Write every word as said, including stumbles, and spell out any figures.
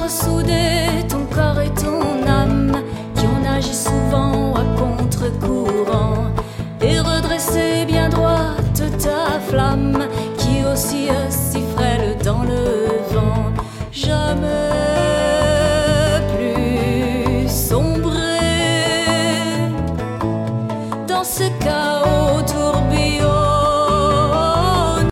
ressouder ton corps et ton âme qui ont nagé souvent à contre-courant et redresser bien droite ta flamme qui oscille si